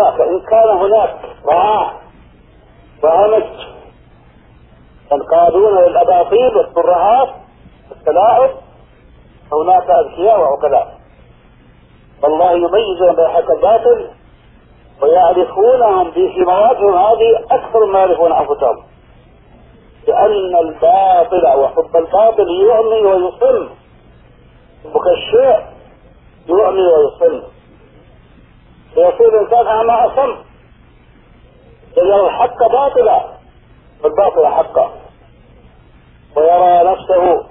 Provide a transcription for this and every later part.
هناك إن كان هناك رعاع وهمج ينقادون للأباطيل والترهات والتلاعب، هناك أذكياء وعقلاء والله يميزون بين الحق الباطل ويعرفونهم في مواقفهم هذه أكثر ما يعرفون أنفسهم، لأن الباطل وحب الباطل يعمي ويصم، حبك الشيء يعمي ويصم، فيصير الإنسان أعمى أصم، يرى الحق باطلا والباطل حقا، ويرى نفسه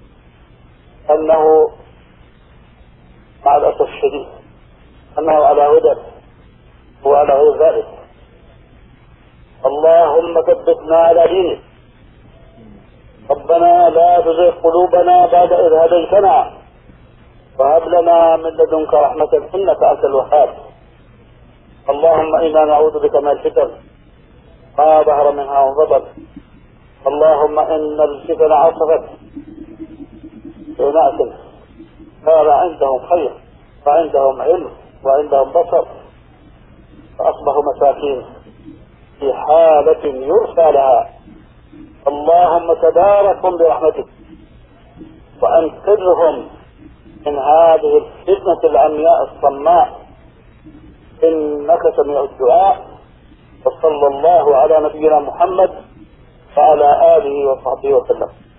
أنه مع الأسف الشديد أنه على هدى وعلى غير ذلك. اللهم ثبتنا على دينك، ربنا لا تزغ قلوبنا بعد إذ هديتنا وهب لنا من لدنك رحمة إنك أنت الوهاب. اللهم إنا نعوذ بك من الفتن ما ظهر منها وبطن. اللهم إن الفتن عصفت بناس كان عندهم خير وعندهم علم وعندهم بصر فأصبحوا مساكين في حالة يرثى لها. اللهم تباركهم برحمتك وأنقذهم من هذه الفتنة العمياء الصماء إنك سميع الدعاء. وصلى الله على نبينا محمد وعلى آله وصحبه وسلم.